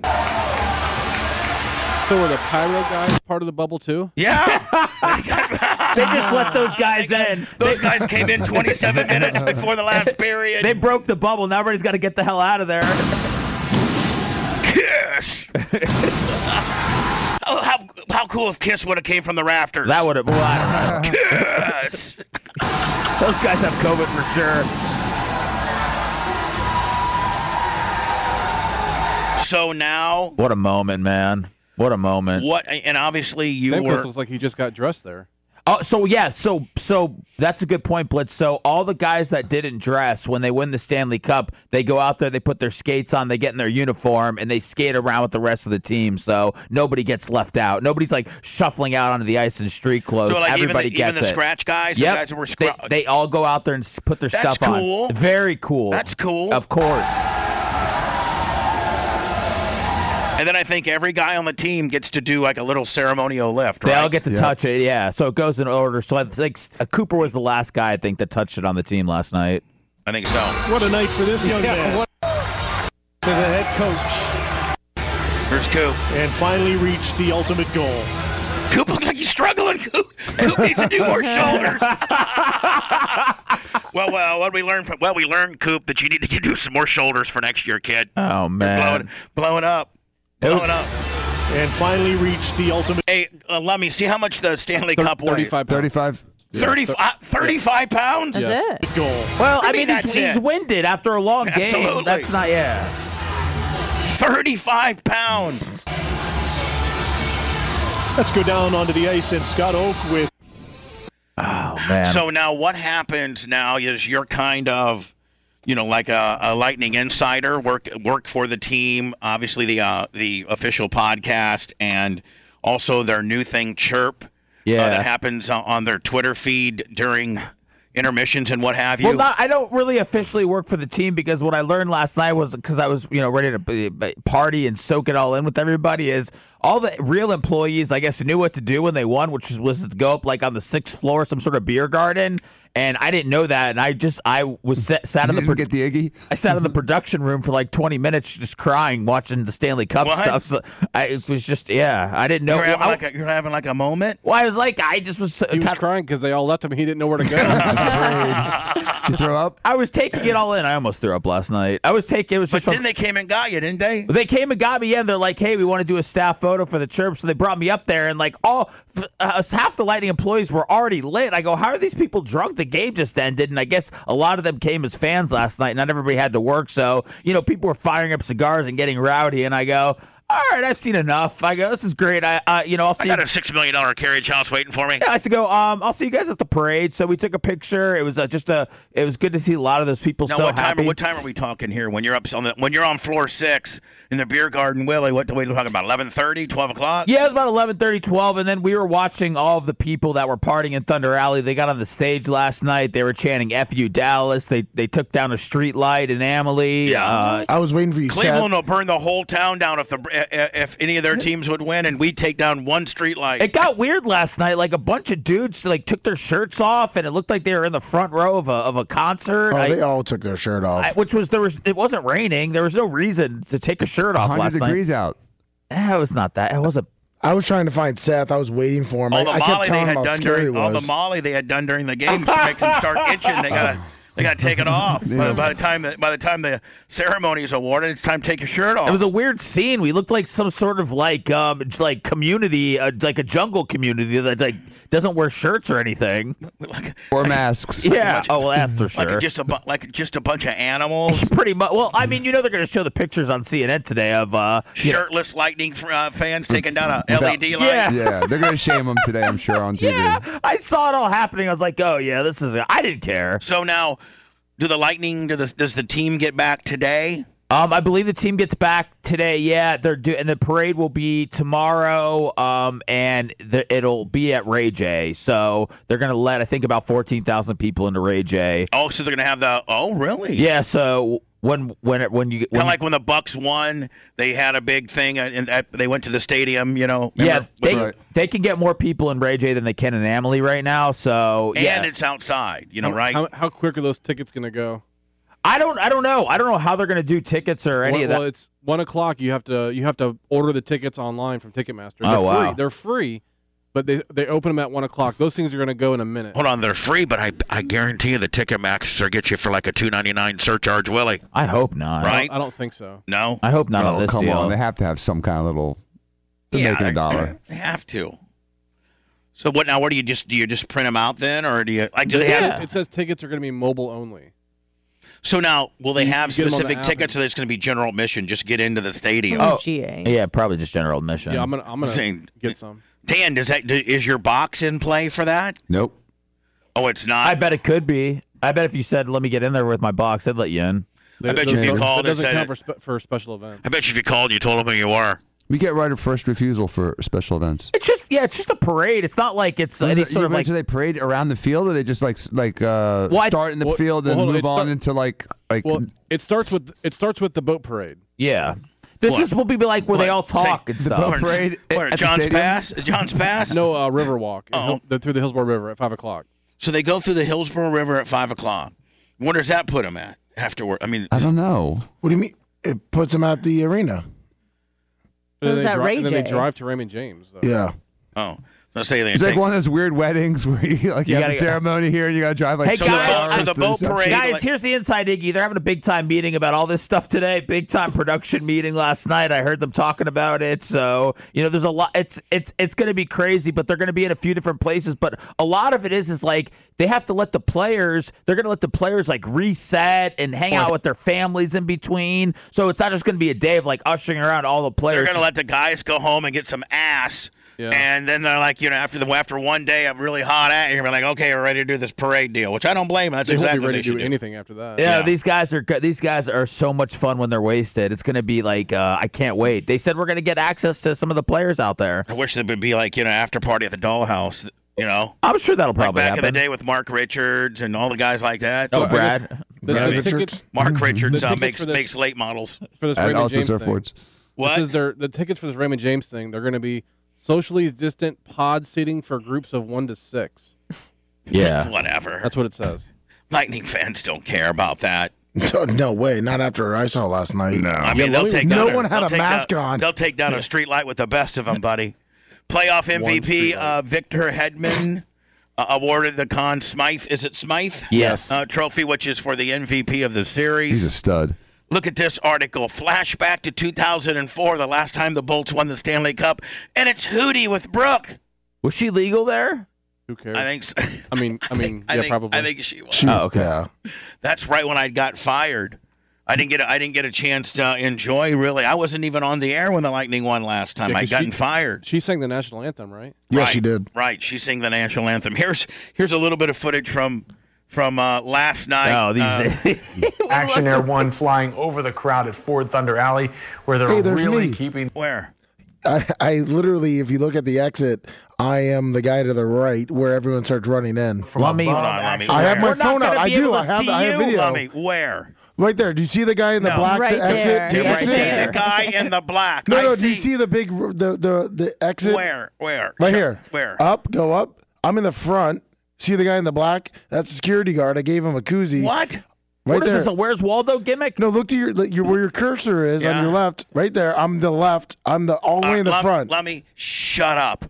So were the Pyro guys part of the bubble too? Yeah. They just let those guys in. Those guys came in 27 minutes before the last period. They broke the bubble. Now everybody's got to get the hell out of there. Kiss. How cool if Kiss would have came from the rafters. That would have. Well, I don't know. Kiss. Those guys have COVID for sure. So now, what a moment, man! What a moment! And obviously you Stamkos looks like he just got dressed there. Oh, so yeah, so that's a good point, Blitz. So all the guys that didn't dress when they win the Stanley Cup, they go out there, they put their skates on, they get in their uniform, and they skate around with the rest of the team. So nobody gets left out. Nobody's like shuffling out onto the ice in street clothes. So like everybody even gets the it. scratch guys, Yep. the guys that were they all go out there and put their That's stuff cool. on. Very cool. That's cool. Of course. And then I think every guy on the team gets to do like a little ceremonial lift, right? They all get to touch it, yeah. So it goes in order. So I think Cooper was the last guy, I think, that touched it on the team last night. I think so. What a night for this young man. To the head coach. Here's Coop. And finally reached the ultimate goal. Coop looks like he's struggling. Coop needs to do more shoulders. Well, what did we learn from? Well, we learned, Coop, that you need to do some more shoulders for next year, kid. Oh, man. Blowing up. And finally reached the ultimate. Hey, let me see how much the Stanley Cup weighs. 35. 35 pounds? That's it. Goal. Well, I I mean, mean, that's he's it. winded after a long game. Absolutely. That's not, 35 pounds. Let's go down onto the ice and Scott Oak with. Oh, man. So now what happens now is you're kind of, like a Lightning insider, work for the team, obviously the official podcast, and also their new thing, Chirp, that happens on their Twitter feed during intermissions and what have you. Well, I don't really officially work for the team because what I learned last night was because I was, ready to party and soak it all in with everybody is all the real employees, I guess, knew what to do when they won, which was to go up like on the 6th floor, some sort of beer garden. And I didn't know that, and I was sat in the get the Iggy. I sat in the production room for like 20 minutes just crying watching the Stanley Cup stuff. So it was just I didn't know. You're having like a moment. Well, I was like I just was. He was crying because they all left him. He didn't know where to go. Did you throw up? I was taking it all in. I almost threw up last night. It was But just. then they came and got you, didn't they? They came and got me in. They're like, hey, we want to do a staff photo for the Chirp. So they brought me up there, and like half the Lightning employees were already lit. I go, how are these people drunk? The game just ended, and I guess a lot of them came as fans last night. Not everybody had to work, so people were firing up cigars and getting rowdy. And I go, all right, I've seen enough. I go, this is great. I'll see. I got a $6 million carriage house waiting for me. Yeah, I said, I'll see you guys at the parade. So we took a picture. It was it was good to see a lot of those people Now, so happy. happy. What time are we talking here? When you're when you're on floor 6 in the beer garden, Willie? What are we talking about? 11:30, 12 o'clock? Yeah, it was about 11:30, 12, and then we were watching all of the people that were partying in Thunder Alley. They got on the stage last night. They were chanting "F you, Dallas." They took down a street light in Amalie. I was waiting for you. Cleveland will burn the whole town down if any of their teams would win, and we take down one street light. It got weird last night. Like a bunch of dudes took their shirts off, and it looked like they were in the front row of a concert. Oh, they all took their shirt off. It wasn't raining. There was no reason to take a shirt off last night. 100 degrees out. It was not that. It wasn't. I was trying to find Seth. I was waiting for him. I kept telling him how scary it was. All the Molly they had done during the game makes them start itching. They gotta take it off. Yeah. By the time the ceremony is awarded, it's time to take your shirt off. It was a weird scene. We looked like some sort of like community, like a jungle community that doesn't wear shirts or anything or masks. Yeah. Oh, well, that's for sure. Like just a bunch of animals. Pretty much. Well, I mean, they're going to show the pictures on CNN today of shirtless Lightning fans taking down a LED light. Yeah, they're going to shame them today, I'm sure, on TV. Yeah, I saw it all happening. I was like, oh yeah, this is. I didn't care. So now. Do the Lightning? Does the team get back today? I believe the team gets back today. Yeah, and the parade will be tomorrow. It'll be at Ray J. So they're going to let I think about 14,000 people into Ray J. Oh, so they're going to have the. Oh, really? Yeah. So when you kind of like when the Bucks won, they had a big thing and they went to the stadium. Yeah, they can get more people in Ray J than they can in Amalie right now. So and it's outside. Right? How quick are those tickets going to go? I don't know. I don't know how they're going to do tickets or any of that. Well, it's 1 o'clock. You have to order the tickets online from Ticketmaster. They're free. Wow. They're free, but they open them at 1 o'clock. Those things are going to go in a minute. Hold on, they're free, but I guarantee you the Ticketmaster gets you for like a $2.99 surcharge, Willie. I hope not. Right? I don't think so. No, I hope not on this come deal. on, they have to have some kind of little. They're making $1. They have to. So what now? What do you just print them out then, or do you like? Do they have? It says tickets are going to be mobile only. So now, will they have get 'em on the specific app tickets, or it's going to be general admission? Just get into the stadium. Oh, GA. yeah, probably just general admission. Yeah, I'm gonna get some. Dan, is your box in play for that? Nope. Oh, it's not. I bet it could be. I bet if you said, "Let me get in there with my box," they'd let you in. I bet you if you called, it doesn't and count said, for a special event. I bet you if you called, you told them who you were. We get right of first refusal for special events. It's just a parade. It's not like it's any sort of like. Do they parade around the field, or they just start in the field and move on into like? Well, it starts with the boat parade. Yeah. This will be like where they all talk and the stuff. boat parade at John's the stadium? Pass? John's Pass? No, Riverwalk. Through the Hillsborough River at 5 o'clock. So they go through the Hillsborough River at 5 o'clock. Where does that put them at afterward? I mean, I don't know. What do you mean? It puts them at the arena. And Was then, that and then they Ray J? drive to Raymond James. Though. Yeah. Oh. Let's say they It's like one of those weird weddings where you have gotta the ceremony here and you got to drive like Hey, 2 guys, hours. so the to boat reception. parade- Guys, here's the inside, Iggy. They're having a big time meeting about all this stuff today. Big time production meeting last night. I heard them talking about it. So there's a lot. It's going to be crazy, but they're going to be in a few different places. But a lot of it is like they have to let the players. They're going to let the players like reset and hang out with their families in between. So it's not just going to be a day of like ushering around all the players. They're going to let the guys go home and get some ass. Yeah. And then they're like, after one day of really hot at you're like, okay, we're ready to do this parade deal, which I don't blame them. That's They exactly won't be ready what they to should do do. anything after that. Yeah, these guys are so much fun when they're wasted. It's going to be like I can't wait. They said we're going to get access to some of the players out there. I wish there would be like after party at the Dollhouse. I'm sure that'll probably back happen. in the day with Mark Richards and all the guys like that. Oh, Brad. The tickets, Mark Richards the tickets makes late models for this And Raymond also James surfboards. thing. What? This is the tickets for this Raymond James thing. They're going to be socially distant pod seating for groups of 1 to 6. Yeah. Whatever. That's what it says. Lightning fans don't care about that. No way. Not after I saw last night. No. I mean, they'll take down. No one had a mask on. They'll take down a street light with the best of them, buddy. Playoff MVP Victor Hedman awarded the Conn Smythe. Is it Smythe? Yes. Trophy, which is for the MVP of the series. He's a stud. Look at this article. Flashback to 2004, the last time the Bolts won the Stanley Cup, and it's Hootie with Brooke. Was she legal there? Who cares? I think so. I mean, probably. I think she was. Okay. Yeah. That's right when I got fired. I didn't get a chance to enjoy, really. I wasn't even on the air when the Lightning won last time. Yeah, 'cause I'd gotten fired. She sang the national anthem, right? Yeah, Right, she did. Right. She sang the national anthem. Here's a little bit of footage from last night. Oh, these Action Air One flying over the crowd at Ford Thunder Alley, where they're there's really me. keeping. Where? I literally, if you look at the exit, I am the guy to the right where everyone starts running in. Lummy, I have my phone out. I do. I have video. Lummy, where? Right there. Do you see the guy in the black Right exit? there. The I exit? see the guy in the black. No, do you see the big the exit? Where? Right here. Where? Up, go up. I'm in the front. See the guy in the black? That's a security guard. I gave him a koozie. What? Right what is there. this, a Where's Waldo gimmick? No, look to your where your cursor is on Yeah. your left. Right there. I'm the left. I'm the all the way in the front. Lummy, shut up.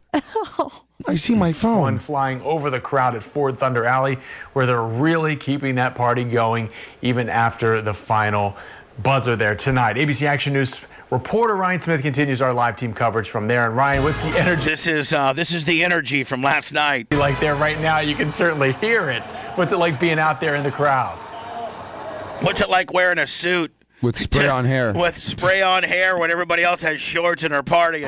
I see my phone. One flying over the crowd at Ford Thunder Alley, where they're really keeping that party going even after the final buzzer there tonight. ABC Action News reporter Ryan Smith continues our live team coverage from there. And Ryan, what's the energy This is the energy from last night. like there right now? You can certainly hear it. What's it like being out there in the crowd? What's it like wearing a suit With spray on hair. with spray on hair when everybody else has shorts and are partying?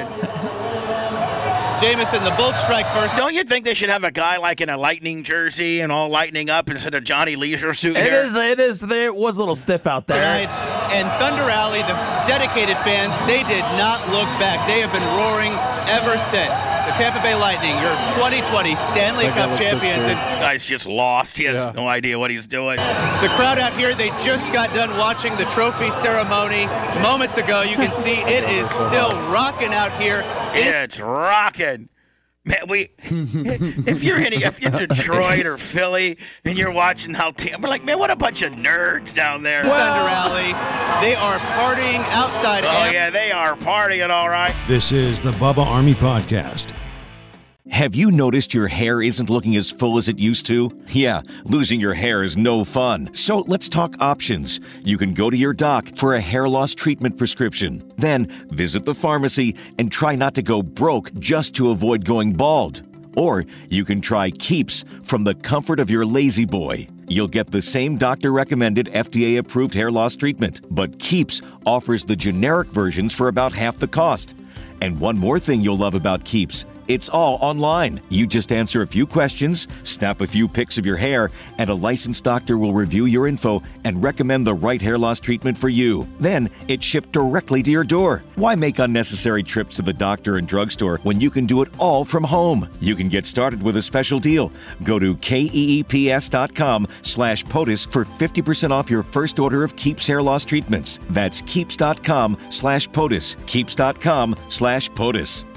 Jameson, the Bolts strike first. Don't you think they should have a guy like in a Lightning jersey and all lightening up instead of Johnny Leisure suit It here? is. It was a little stiff out there. Tonight, and Thunder Alley, the dedicated fans, they did not look back. They have been roaring ever since. The Tampa Bay Lightning, your 2020 Stanley Cup champions. And This guy's just lost. He has no idea what he's doing. the crowd out here, they just got done watching the trophy ceremony moments ago. You can see it is still rocking out here. It's rocking. Man, if you're Detroit or Philly and you're watching we're like, man, what a bunch of nerds down there. Thunder Alley, they are partying outside. Oh, yeah, they are partying all right. This is the Bubba Army Podcast. Have you noticed your hair isn't looking as full as it used to? Yeah, losing your hair is no fun. So let's talk options. You can go to your doc for a hair loss treatment prescription. Then visit the pharmacy and try not to go broke just to avoid going bald. Or you can try Keeps from the comfort of your lazy boy. you'll get the same doctor-recommended, FDA-approved hair loss treatment. But Keeps offers the generic versions for about half the cost. And one more thing you'll love about Keeps. It's all online. You just answer a few questions, snap a few pics of your hair, and a licensed doctor will review your info and recommend the right hair loss treatment for you. Then it's shipped directly to your door. Why make unnecessary trips to the doctor and drugstore when you can do it all from home? You can get started with a special deal. Go to keeps.com/POTUS for 50% off your first order of Keeps hair loss treatments. That's keeps.com/POTUS. Keeps.com/POTUS.